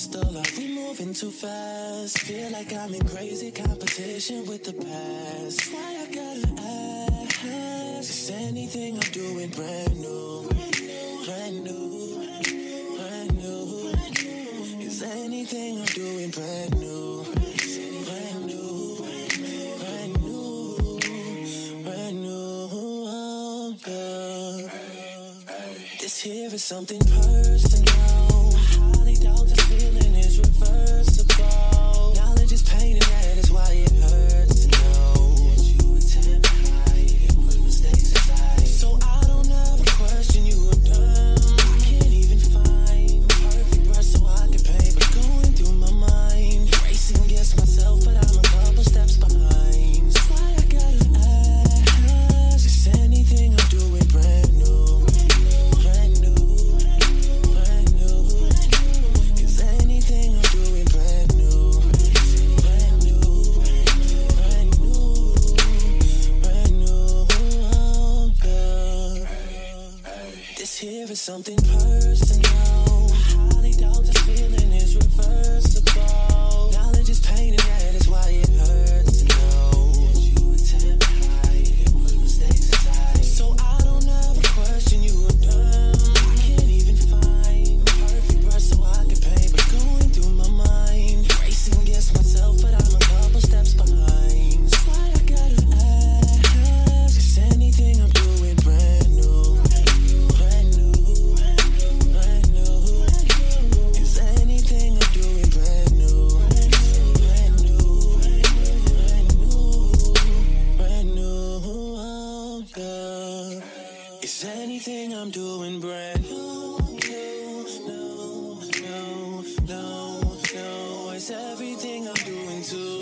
stall? Are we moving too fast? Feel like I'm in crazy competition with the past. Why I gotta ask? Is anything I'm doing brand new? Brand new, brand new. Is anything I'm doing brand new? Brand new, brand new, brand new, girl. This here is something personal. I highly doubt this feeling is reversible. Knowledge is pain and that is why it hurts to know that you attempt to hide and put mistakes aside. So I don't ever question you are dumb. I can't even find the perfect brush so I can paint, but going through my mind, racing against myself, but I'm a couple steps behind. That's why I gotta ask, is anything I'm doing brand new? Brand new, brand new. Is anything I'm doing brand new? Brand new, brand new, brand new, girl. This here is something personal. I highly doubt this feeling is reversible. Knowledge is pain and that is why it hurts to know that you attempt to hide and put mistakes aside. So I don't ever question you are dumb. I can't even find the perfect brush so I can paint, but going through my mind, racing against myself, but I'm a couple steps behind. That's why I gotta ask, is anything I'm doing brand new? Brand new, brand new. Is anything I'm doing brand new? Brand new, brand new, brand new, girl. Is anything I'm doing brand new? No, no, no, no. Is everything I'm doing too?